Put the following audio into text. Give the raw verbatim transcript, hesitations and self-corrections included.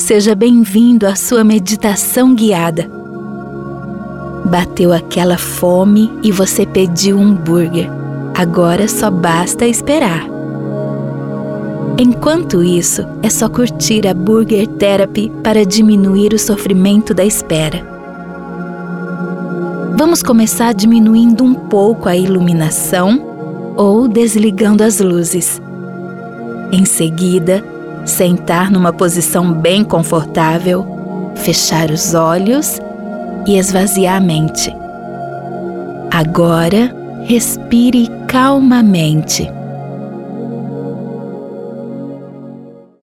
Seja bem-vindo à sua meditação guiada. Bateu aquela fome e você pediu um hambúrguer. Agora só basta esperar. Enquanto isso, é só curtir a Burger Therapy para diminuir o sofrimento da espera. Vamos começar diminuindo um pouco a iluminação ou desligando as luzes. Em seguida, sentar numa posição bem confortável, fechar os olhos e esvaziar a mente. Agora, respire calmamente.